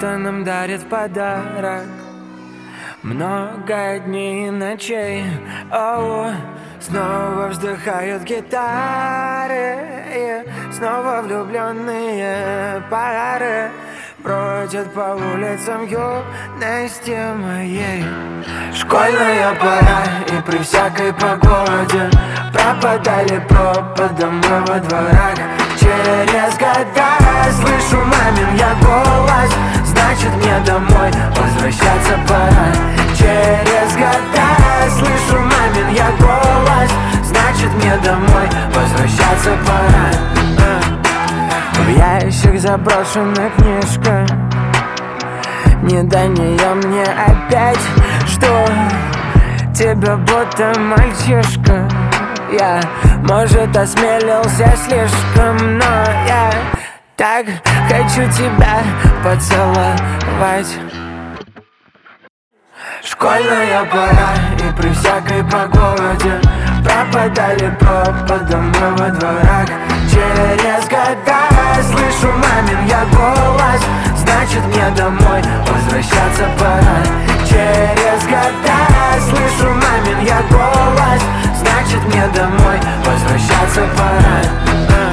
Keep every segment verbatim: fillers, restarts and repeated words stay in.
будто нам дарит в подарок. Много дней и ночей, оу, снова вздыхают гитары, и снова влюбленные пары бродят по улицам юности моей. Школьная пора, и при всякой погоде пропадали пропадом мы во дворах. Через года слышу мамин я голос, значит мне домой возвращаться пора. Через года слышу мамин я голос, значит мне домой возвращаться пора. В ящик заброшена книжка, не до нее мне опять. Жду тебя будто мальчишка. Я, может, осмелился слишком, но я так хочу тебя поцеловать. Школьная пора, и при всякой погоде пропадали пропадом мы во дворах. Через года слышу мамин я голос, значит мне домой возвращаться пора. Через года слышу мамин я голос, значит мне домой возвращаться пора.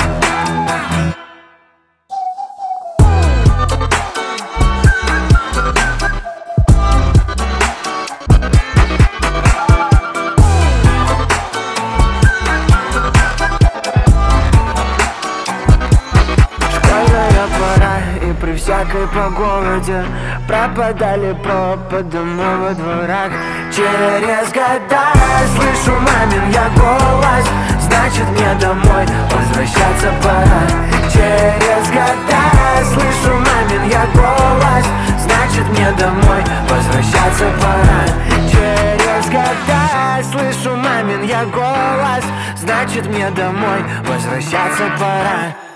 При всякой погоде пропадали пропадом мы во дворах. Через года слышу мамин я голос, значит мне домой возвращаться пора. Через года слышу мамин я голос, значит мне домой возвращаться пора. Через года слышу мамин я голос, значит мне домой возвращаться пора.